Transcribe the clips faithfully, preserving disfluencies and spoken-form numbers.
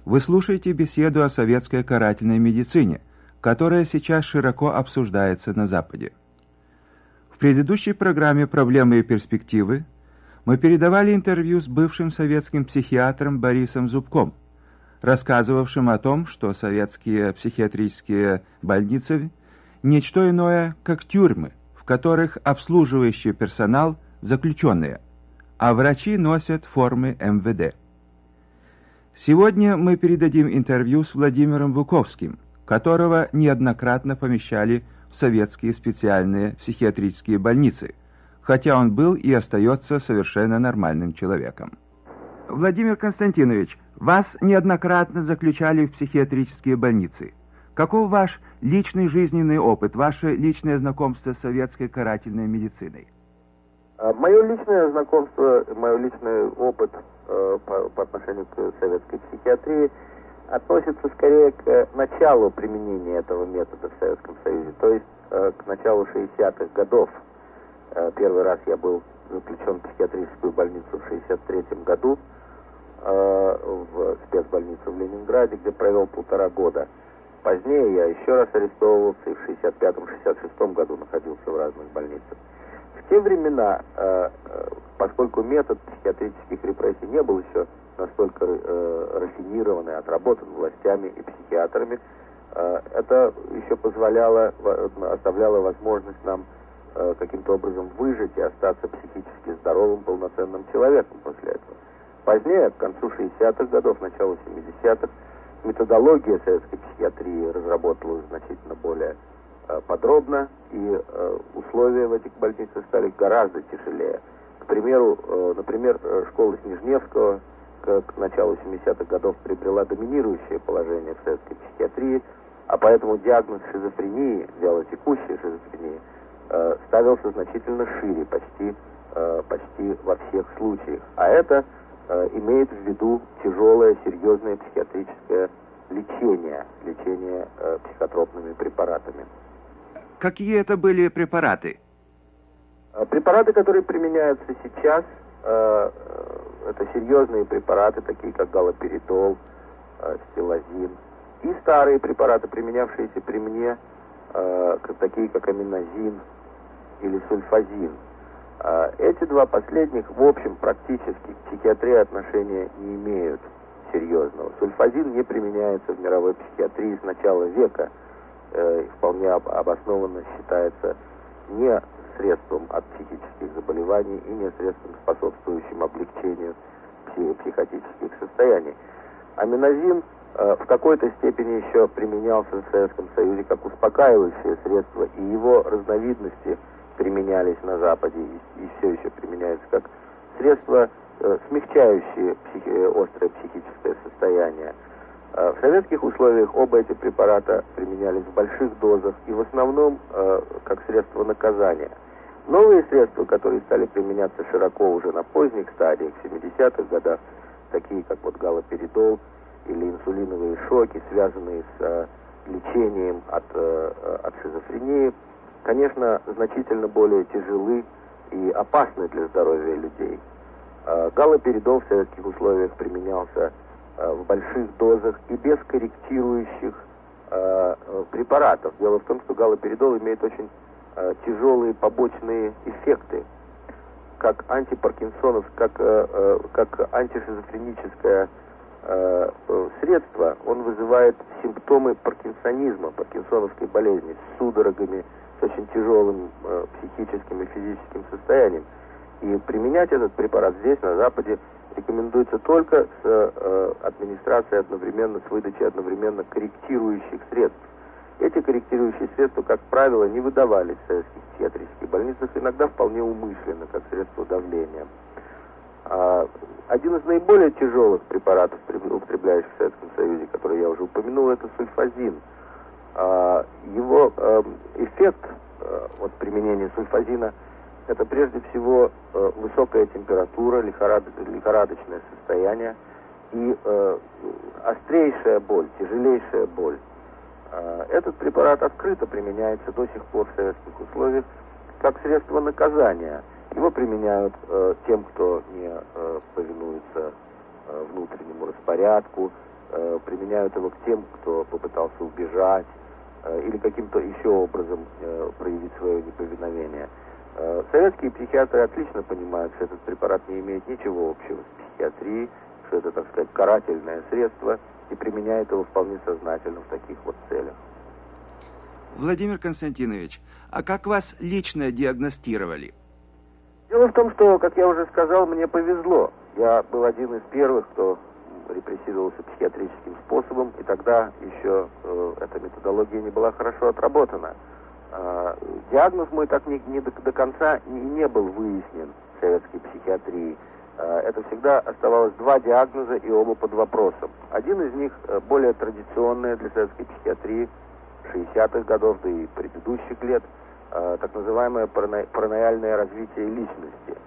Вы слушаете беседу о советской карательной медицине, которая сейчас широко обсуждается на Западе. В предыдущей программе «Проблемы и перспективы» мы передавали интервью с бывшим советским психиатром Борисом Зубком, рассказывавшим о том, что советские психиатрические больницы – ничто иное, как тюрьмы, в которых обслуживающий персонал – заключенные, а врачи носят формы эм вэ дэ. Сегодня мы передадим интервью с Владимиром Вуковским, которого неоднократно помещали в советские специальные психиатрические больницы, хотя он был и остается совершенно нормальным человеком. Владимир Константинович, вас неоднократно заключали в психиатрические больницы. Каков ваш личный жизненный опыт, ваше личное знакомство с советской карательной медициной? Мое личное знакомство, мой личный опыт э, по, по отношению к советской психиатрии относится скорее к началу применения этого метода в Советском Союзе, то есть э, к началу шестидесятых годов. Э, первый раз я был заключен в психиатрическую больницу в шестьдесят третьем году, э, в спецбольницу в Ленинграде, где провел полтора года. Позднее я еще раз арестовывался и в шестьдесят пятом — шестьдесят шестом году находился в разных больницах. В те времена, э, э, поскольку метод психиатрических репрессий не был еще настолько э, рафинирован и отработан властями и психиатрами, э, это еще позволяло, оставляло возможность нам э, каким-то образом выжить и остаться психически здоровым, полноценным человеком после этого. Позднее, к концу шестидесятых годов, началу семидесятых, методология советской психиатрии разработалась значительно более подробно, и э, условия в этих больницах стали гораздо тяжелее. К примеру, э, например, школа Снежневского к, к началу семидесятых годов приобрела доминирующее положение в советской психиатрии, а поэтому диагноз шизофрении, вялотекущей шизофрении, э, ставился значительно шире, почти, э, почти во всех случаях. А это э, имеет в виду тяжелое, серьезное психиатрическое лечение, лечение э, психотропными препаратами. Какие это были препараты? Препараты, которые применяются сейчас, э, это серьезные препараты, такие как галоперидол, э, стилазин, и старые препараты, применявшиеся при мне, э, такие как аминозин или сульфазин. Э, эти два последних, в общем, практически к психиатрии отношения не имеют серьезного. Сульфазин не применяется в мировой психиатрии с начала века. Вполне обоснованно считается не средством от психических заболеваний и не средством, способствующим облегчению психотических состояний. Аминозин э, в какой-то степени еще применялся в Советском Союзе как успокаивающее средство, и его разновидности применялись на Западе и, и все еще применяются как средство, э, смягчающее психи, острое психическое состояние. В советских условиях оба эти препарата применялись в больших дозах и в основном э, как средство наказания. Новые средства, которые стали применяться широко уже на поздних стадиях, в семидесятых годах, такие как вот галоперидол или инсулиновые шоки, связанные с э, лечением от, э, от шизофрении, конечно, значительно более тяжелы и опасны для здоровья людей. Э, галоперидол в советских условиях применялся в больших дозах и без корректирующих э, препаратов. Дело в том, что галоперидол имеет очень э, тяжелые побочные эффекты. Как антипаркинсонов, как, э, как антишизофреническое э, средство, он вызывает симптомы паркинсонизма, паркинсоновской болезни, с судорогами, с очень тяжелым э, психическим и физическим состоянием. И применять этот препарат здесь, на Западе, рекомендуется только с э, администрацией одновременно, с выдачей одновременно корректирующих средств. Эти корректирующие средства, как правило, не выдавались в советских психиатрических больницах, иногда вполне умышленно, как средство давления. А, один из наиболее тяжелых препаратов, употребляющихся в Советском Союзе, который я уже упомянул, это сульфазин. А, его э, эффект э, от применения сульфазина — это прежде всего э, высокая температура, лихорад... лихорадочное состояние и э, острейшая боль, тяжелейшая боль. Э, этот препарат открыто применяется до сих пор в советских условиях как средство наказания. Его применяют э, тем, кто не э, повинуется э, внутреннему распорядку, э, применяют его к тем, кто попытался убежать э, или каким-то еще образом э, проявить свое неповиновение. Э, советские психиатры отлично понимают, что этот препарат не имеет ничего общего с психиатрией, что это, так сказать, карательное средство, и применяют его вполне сознательно в таких вот целях. Владимир Константинович, а как вас лично диагностировали? Дело в том, что, как я уже сказал, мне повезло. Я был один из первых, кто репрессировался психиатрическим способом, и тогда еще э, эта методология не была хорошо отработана. Э, диагноз мой так не, не до, до конца не, не был выяснен в советской психиатрии. Э, это всегда оставалось два диагноза, и оба под вопросом. Один из них э, более традиционный для советской психиатрии шестидесятых годов, да и предыдущих лет, э, так называемое парано- параноидальное развитие личности.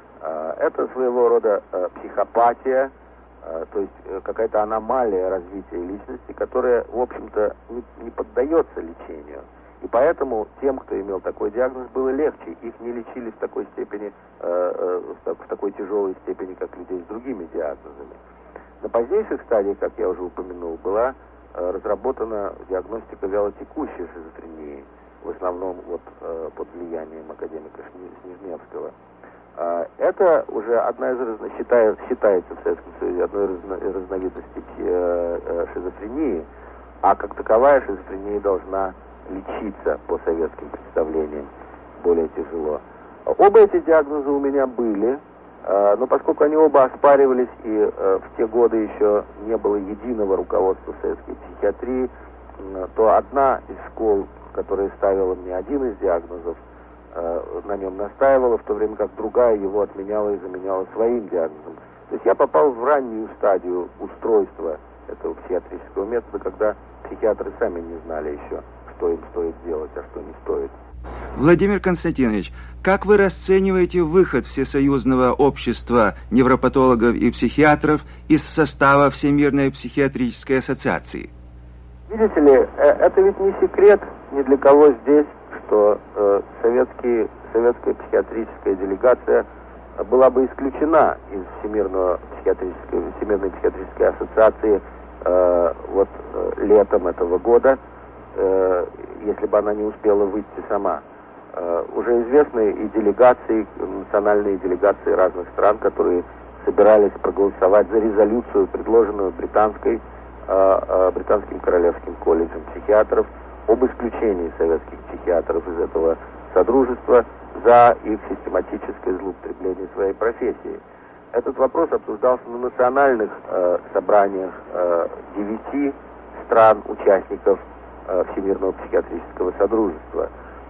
Э, это своего рода э, психопатия, э, то есть э, какая-то аномалия развития личности, которая, в общем-то, не, не поддается лечению. И поэтому тем, кто имел такой диагноз, было легче. Их не лечили в такой степени, э, э, в такой тяжелой степени, как людей с другими диагнозами. На позднейших стадиях, как я уже упомянул, была разработана диагностика вялотекущей шизофрении, в основном вот, э, под влиянием академика Снежневского. Э, это уже одна из разно... считает, считается в Советском Союзе одной из разно... разновидностей э, э, шизофрении, а как таковая шизофрения должна лечиться по советским представлениям более тяжело. Оба эти диагноза у меня были. Но поскольку они оба оспаривались, и э, в те годы еще не было единого руководства советской психиатрии, э, то одна из школ, которая ставила мне один из диагнозов, э, на нем настаивала, в то время как другая его отменяла и заменяла своим диагнозом. То есть я попал в раннюю стадию устройства этого психиатрического метода, когда психиатры сами не знали еще, что им стоит делать, а что не стоит. Владимир Константинович, как вы расцениваете выход Всесоюзного общества невропатологов и психиатров из состава Всемирной психиатрической ассоциации? Видите ли, это ведь не секрет ни для кого здесь, что э, советский, советская психиатрическая делегация была бы исключена из Всемирного психиатрической, Всемирной психиатрической ассоциации э, вот, э, летом этого года, э, если бы она не успела выйти сама. Uh, уже известны и делегации, национальные делегации разных стран, которые собирались проголосовать за резолюцию, предложенную британской, uh, uh, британским королевским колледжем психиатров об исключении советских психиатров из этого содружества за их систематическое злоупотребление своей профессии. Этот вопрос обсуждался на национальных uh, собраниях uh, девяти стран, участников uh, Всемирного психиатрического содружества.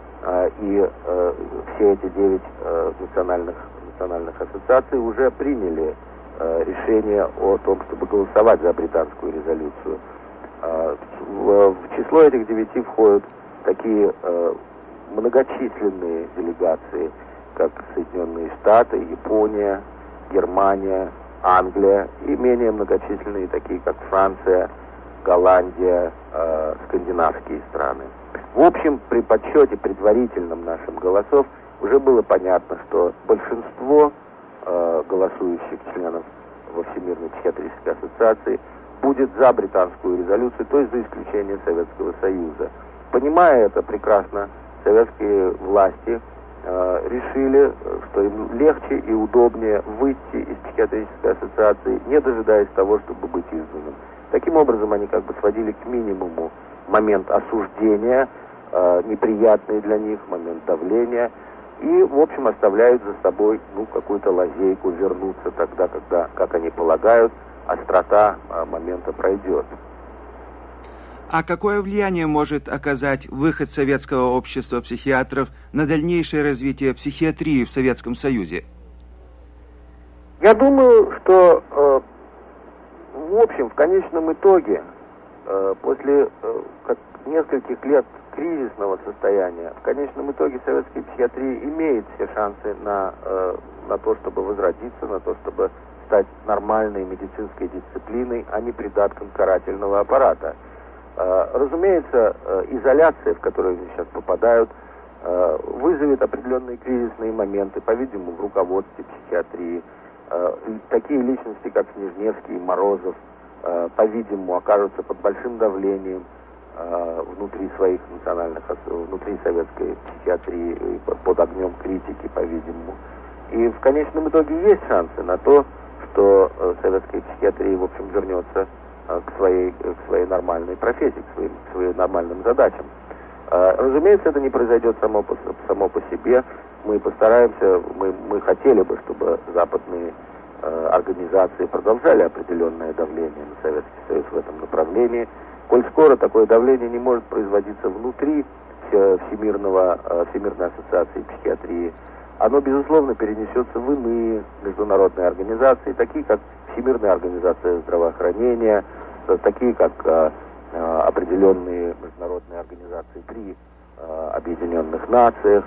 И э, все эти девять э, национальных, национальных ассоциаций уже приняли э, решение о том, чтобы голосовать за британскую резолюцию. Э, в, в число этих девяти входят такие э, многочисленные делегации, как Соединенные Штаты, Япония, Германия, Англия, и менее многочисленные, такие как Франция, Голландия, э, скандинавские страны. В общем, при подсчете предварительном нашим голосов уже было понятно, что большинство э, голосующих членов во Всемирной психиатрической ассоциации будет за британскую резолюцию, то есть за исключение Советского Союза. Понимая это прекрасно, советские власти э, решили, что им легче и удобнее выйти из психиатрической ассоциации, не дожидаясь того, чтобы быть изгнанным. Таким образом, они как бы сводили к минимуму момент осуждения, э, неприятный для них, момент давления, и, в общем, оставляют за собой, ну, какую-то лазейку вернуться тогда, когда, как они полагают, острота э, момента пройдет. А какое влияние может оказать выход Советского общества психиатров на дальнейшее развитие психиатрии в Советском Союзе? Я думаю, что, э, в общем, в конечном итоге, э, после э, как нескольких лет кризисного состояния, в конечном итоге советская психиатрия имеет все шансы на, э, на то, чтобы возродиться, на то, чтобы стать нормальной медицинской дисциплиной, а не придатком карательного аппарата. Э, разумеется, э, изоляция, в которую они сейчас попадают, э, вызовет определенные кризисные моменты, по-видимому, в руководстве психиатрии. Э, такие личности, как Снежневский и Морозов, по-видимому, окажутся под большим давлением внутри своих национальных, внутри советской психиатрии, под огнем критики, по-видимому. И в конечном итоге есть шансы на то, что советская психиатрия, в общем, вернется к своей, к своей нормальной профессии, к своим, к своим нормальным задачам. Разумеется, это не произойдет само по, само по себе. Мы постараемся, мы, мы хотели бы, чтобы западные э, организации продолжали определенное давление на Советский Союз в этом направлении. Коль скоро такое давление не может производиться внутри Всемирного, э, Всемирной ассоциации психиатрии, оно, безусловно, перенесется в иные международные организации, такие как Всемирная организация здравоохранения, э, такие как э, э, определенные международные организации при э, Объединенных Нациях,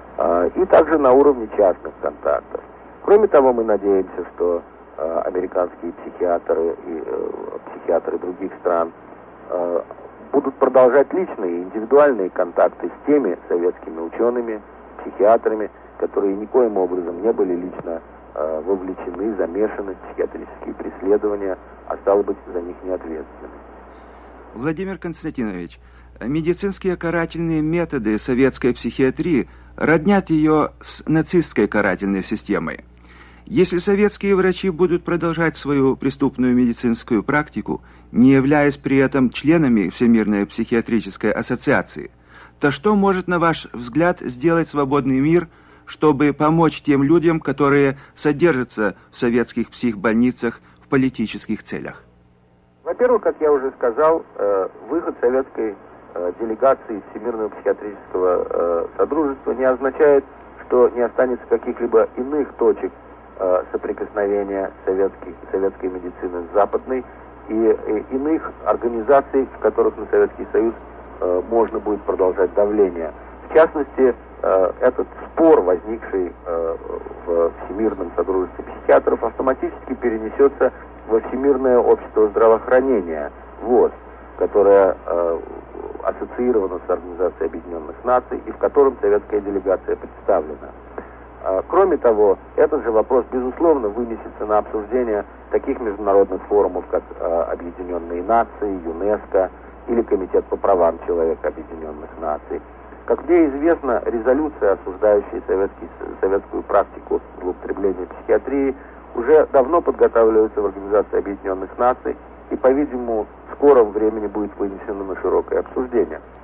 и также на уровне частных контактов. Кроме того, мы надеемся, что э, американские психиатры и э, психиатры других стран э, будут продолжать личные, индивидуальные контакты с теми советскими учеными, психиатрами, которые никоим образом не были лично э, вовлечены, замешаны в психиатрические преследования, а стало быть, за них не ответственны. Владимир Константинович, медицинские карательные методы советской психиатрии роднят ее с нацистской карательной системой. Если советские врачи будут продолжать свою преступную медицинскую практику, не являясь при этом членами Всемирной психиатрической ассоциации, то что может, на ваш взгляд, сделать свободный мир, чтобы помочь тем людям, которые содержатся в советских психбольницах в политических целях? Во-первых, как я уже сказал, выход советской делегации Всемирного психиатрического э, содружества не означает, что не останется каких-либо иных точек э, соприкосновения советской, советской медицины с западной и, и иных организаций, в которых на Советский Союз э, можно будет продолжать давление. В частности, э, этот спор, возникший э, в Всемирном содружестве психиатров, автоматически перенесется во Всемирное общество здравоохранения, ВОЗ, которое э, ассоциировано с Организацией Объединенных Наций и в котором советская делегация представлена. Э, кроме того, этот же вопрос, безусловно, вынесется на обсуждение таких международных форумов, как э, Объединенные Нации, ЮНЕСКО или Комитет по правам человека Объединенных Наций. Как мне известно, резолюция, осуждающая советский, советскую практику злоупотребления психиатрии, уже давно подготавливается в Организации Объединенных Наций и, по-видимому, в скором времени будет вынесено на широкое обсуждение.